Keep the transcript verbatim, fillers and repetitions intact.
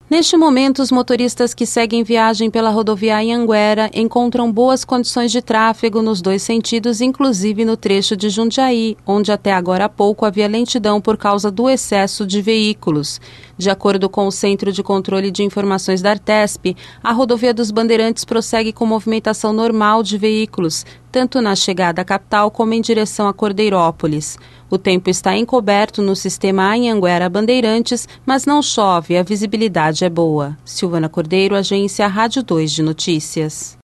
Neste momento, os motoristas que seguem viagem pela rodovia Anhanguera encontram boas condições de tráfego nos dois sentidos, inclusive no trecho de Jundiaí, onde até agora há pouco havia lentidão por causa do excesso de veículos. De acordo com o Centro de Controle de Informações da Artesp, a rodovia dos Bandeirantes prossegue com movimentação normal de veículos, tanto na chegada à capital como em direção a Cordeirópolis. O tempo está encoberto no sistema Anhanguera-Bandeirantes, mas não chove e a visibilidade é boa. Silvana Cordeiro, Agência Rádio dois de Notícias.